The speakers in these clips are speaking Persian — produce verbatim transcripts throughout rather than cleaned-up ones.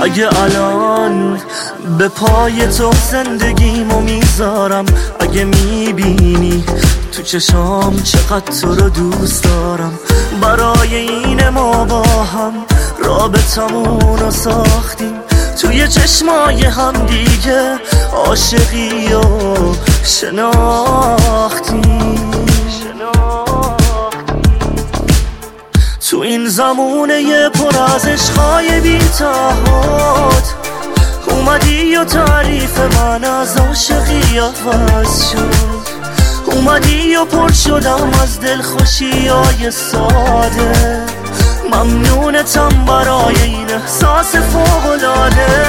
اگه الان به پای تو زندگیمو میذارم، اگه میبینی تو چشام چقدر تو رو دوست دارم، برای این ما با هم رابطمون رو ساختیم، توی چشمای هم دیگه عاشقی و شناختیم. تو این زمونه پر از عشقای بی تعهد اومدی و تعریف من از عاشقی عوض شد، اومدی و پر شدم از دلخوشیای ساده، ممنونتم برای این احساس فوق‌العاده.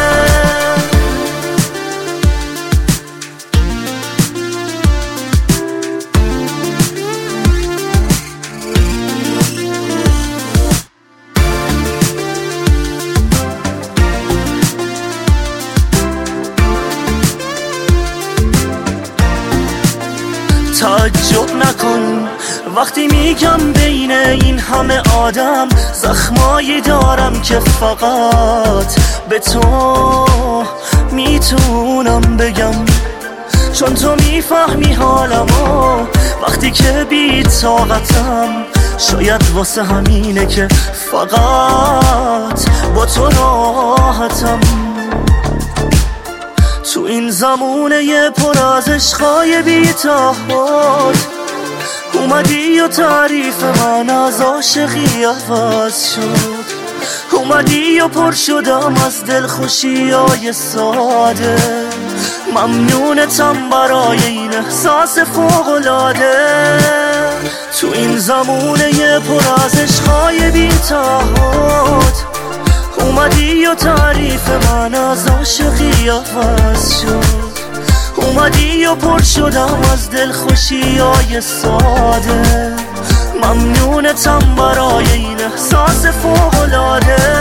تعجب نکن وقتی میگم بین این همه آدم زخمایی دارم که فقط به تو میتونم بگم، چون تو میفهمی حالمو وقتی که بی طاقتم، شاید واسه همینه که فقط با تو راحتم. تو این زمونه پر از عشقای بی تعهد اومدی و تعریف من از عاشقی عوض شد، اومدی و پر شدم از دلخوشیای ساده، ممنونتم برای این احساس فوق‌العاده. تو این زمونه پر از عشقای بی تعهد اومدی و تعریف من از عاشقی عوض شد، اومدی و پر شدم از دلخوشیای ساده، ممنونتم برای این احساس فوق‌العاده.